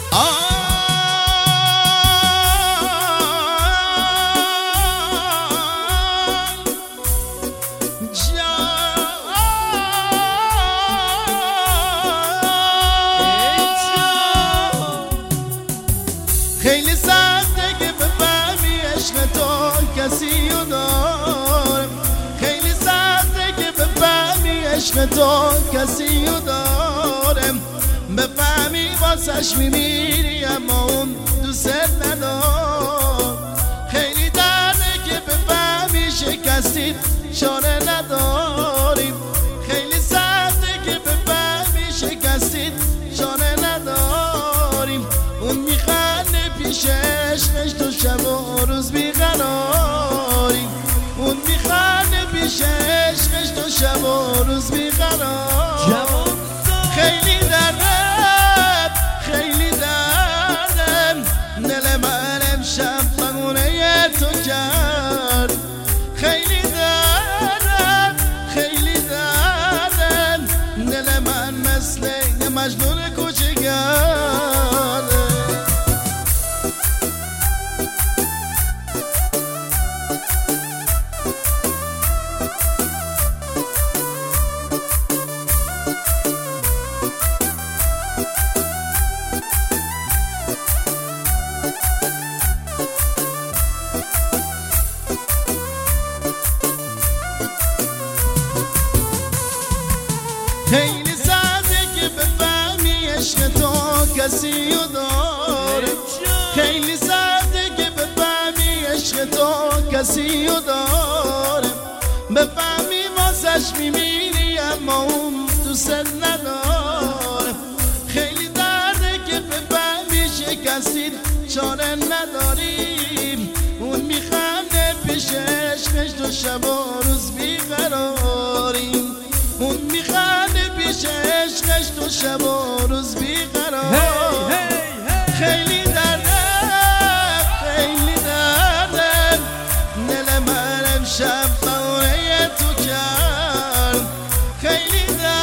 خیلی سخته که بفهمی عشق تو کسی رو دارم، خیلی سخته که بفهمی عشق تو کسی رو دارم، بفهمی واسش میمیری اما اون دوست ندارم. خیلی درده که بفهمی شکستید چاره نداریم، خیلی سخته که بفهمی شکستید چاره نداریم. اون میخنده پیش عشقش تو شب و روز بیقراریم، اون میخنده پیش عشقش تو شب و روز بیقراریم. خیلی دردم خیلی دردم دل من امشب مغونه تو کرد، خیلی دردم خیلی دردم دل من مثل مجنون کوچه‌گر. خیلی سخته که بفهمی عشق تو کسی رو داره، خیلی سخته که بفهمی عشق تو کسی رو داره، بفهمی واسش میمیری اما اون دوست نداره. خیلی درده که بفهمی شکستید چاره نداریم، اون میخنده پیش عشقش تو شب و روز بیقراریم، اون میخنده پیش عشقش تو شب و روز بیقرار. خیلی دردم خیلی دردم دل من امشب مغونه تو کرد، خیلی دردم